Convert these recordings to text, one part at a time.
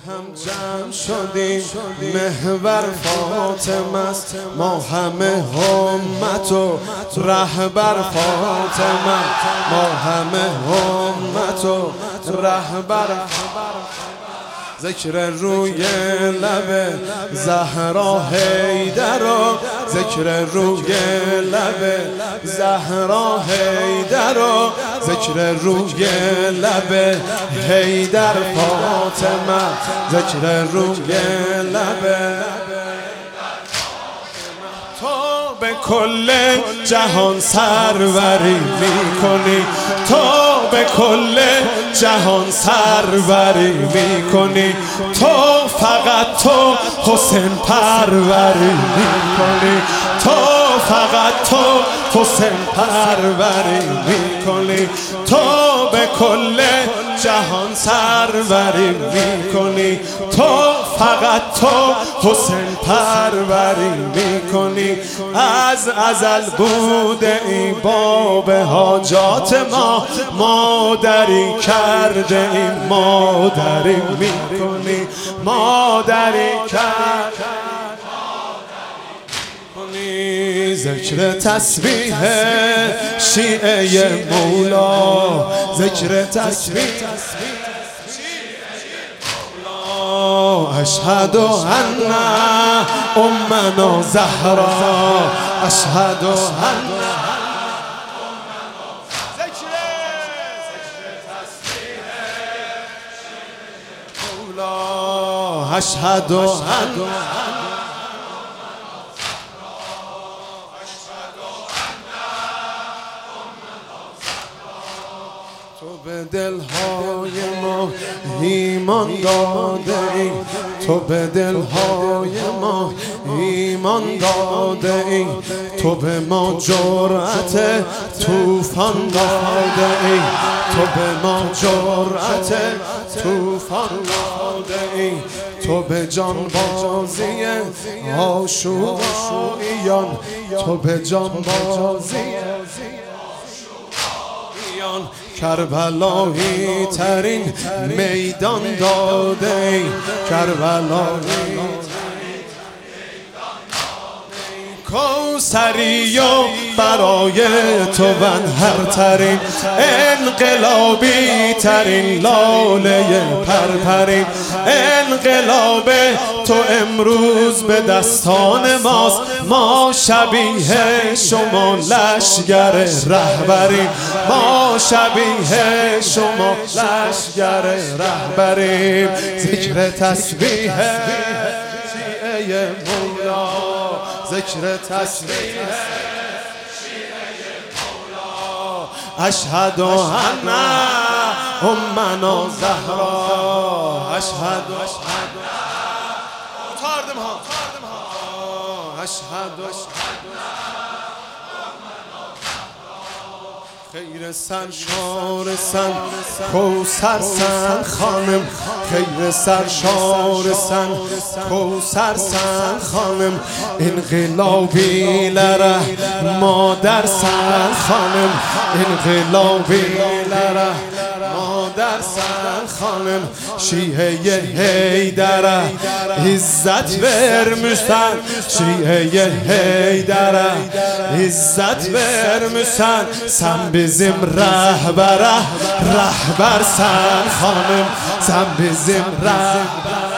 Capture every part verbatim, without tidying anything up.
هم جمع شدیم محور فاطمه است، ما همه همت و رهبر فاطمه، ما همه همت و رهبر. ذکر روی لب زهرا حیدر و ذکر روی لب زهرا حیدر و ذکر روی لب حیدر فاطمه، ذکر روی لب. تو به کل جهان سروری میکنی، تو به کل جهان سروری میکنی، تو فقط تو حسین پروری میکنی، تو فقط تو حسین پروری میکنی، تو به کل جهان سروری میکنی، تو فقط تو حسین پروری میکنی. از ازل بوده ای باب حاجات ما، مادری کرده ای مادری میکنی، مادری کرده کنی. ذکر تسبیح شیعه مولا، ذکر تسبیح اشهد ان امنا زهرا، اشهد ان ذکر تسبیح مولا، اشهد ان تو به دلهای ما ایمان داده ای، تو به دلهای ما ایمان داده ای، تو به ما جرأت طوفان داده ای، تو به ما جرأت طوفان داده ای، تو به جان بازی عاشوراییان، تو به جان بازی کربلایی ترین میدان داده ای، کربلایی کوثری و برای تو بنهر ترین انقلابی ترین لاله پرپرین انقلاب تو امروز به دستان ماست، ما شبیه شما لشگر رهبریم، ما شبیه شما لشگر رهبریم. ذکر تسبیح شیعه مولا، ذکر تسبیح شیعه مولا، اشهد ان امنا زهرا، اشهد اشهد تاردم ها اشهد خیر سرشار سن کوثر سن خانم، خیر سرشار سن کوثر سن خانم، انقلابی لره مادر سن خانم، انقلابی لره مادر سن خانم، شیعه حیدر عزت vermişsen، شیعه حیدر عزت vermişsen، sen bizim rehbere rehbersen hanım، sen bizim rehbere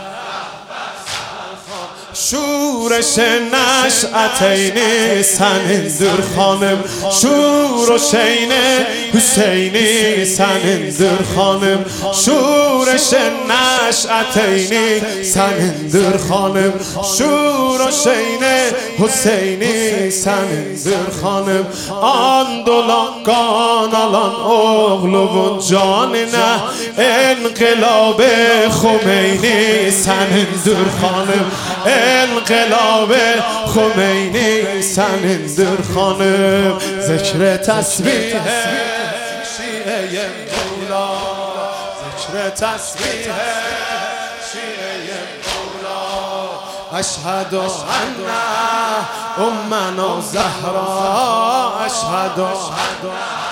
شورش نشأتینی سنندر خانم، شورش حسینی سنندر خانم، شورش نشأتینی سنندر خانم، شورش حسینی سنندر خانم. آن دولان آلان oğlumun canına انقلاب خمینی سنندر خانم، انقلاب خمینی سنندر خانم. ذکر تسبیح شیعه مولا، ذکر تسبیح شیعه مولا، اشهد ان امنا زهرا، اشهد